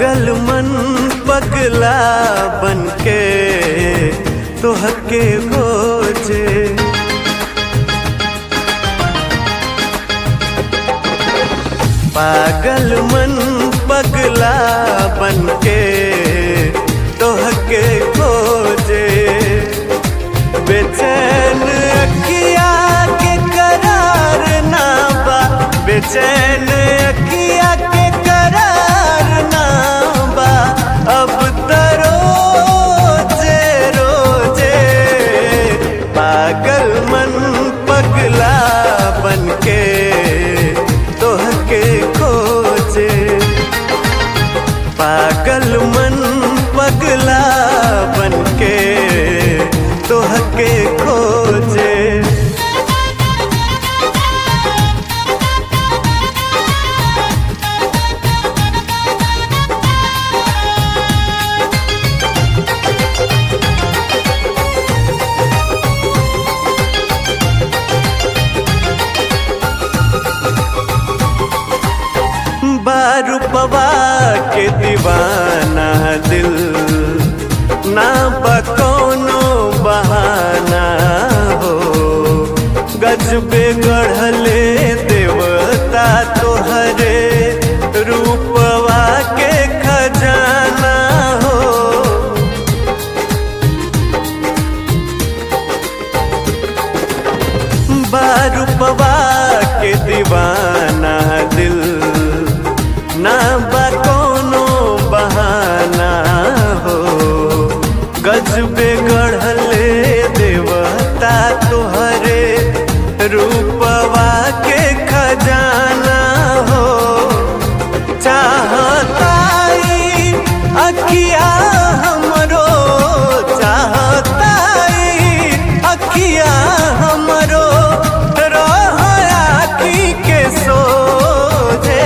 पागल मन पगला बनके तोहके खोजे। पागल मन पगला बनके तोहके खोजे। बेचैन अखिया के करार ना बा, बेचैन अखिया के करार ना बा। अब तो रोजे रोजे पागल मन पगला बनके तोहके खोजे। पागल मन पगला बनके तोहके खोजे। बारूपवा के दीवाना दिल ना बकौनो बहाना हो। गजबे गढ़ले देवता तोहरे रूपवा के खजाना हो। बारूपवा के दीवाना दिल ना बकौनो बहाना हो। गजबे गढ़ले देवता तोहरे रूपवा के खजाना हो। चाहताई अखिया हमरो, चाहताई अखिया हमरो रह आखी के सोझे।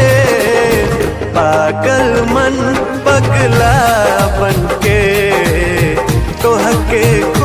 पागल मन पगला बनके तोहके